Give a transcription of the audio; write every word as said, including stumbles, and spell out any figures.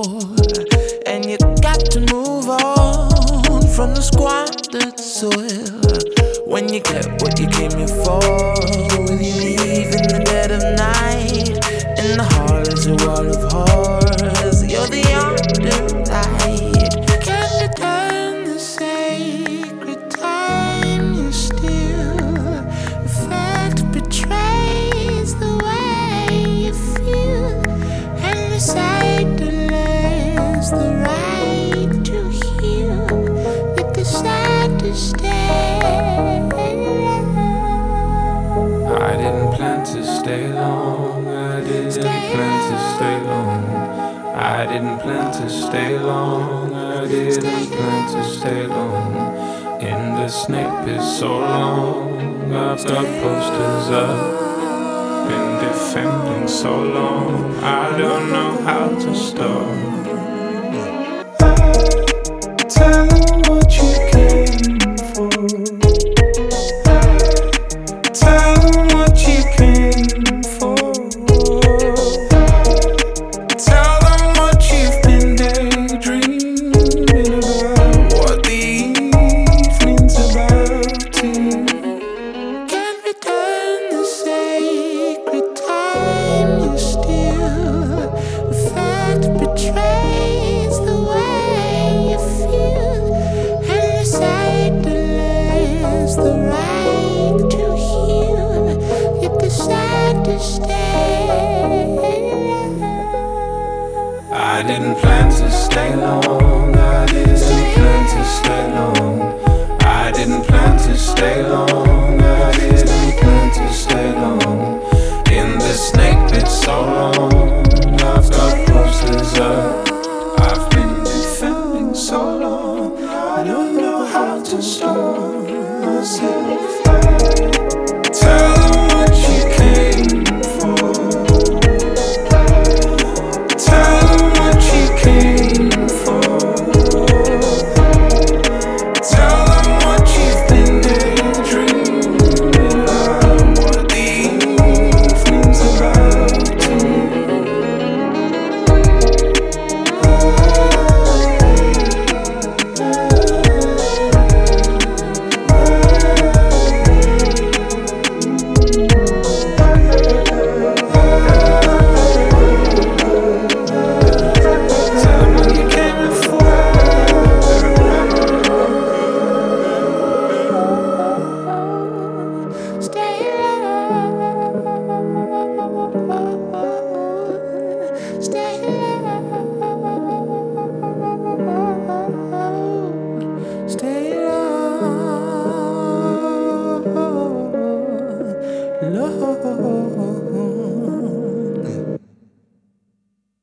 and you got to move on from the squandered soil. When you get what you came here for, will you leave in the dead of night? In the hall is a wall of horrors. You're the underlight. Can you turn the sacred time you steal? The fact betrays the way you feel, and the sight delays the right to heal. Yet decide to stay. I didn't plan to stay long. I didn't plan to stay long. I didn't plan to stay long. I didn't plan to stay long. In the snake pit so long. I've got posters up. Been defending so long. I don't know how to stop. Tell them what you came for. Tell them what you came for. Tell them what you've been daydreaming about, what the evening's about to you. Can return the sacred time you steal. The fact betrays the way you feel, and the sight delays the right to heal. Yet decide to stay. I didn't plan to stay long. I didn't plan to stay long. I didn't plan to stay long. I didn't plan to stay long. In the snake pit so long.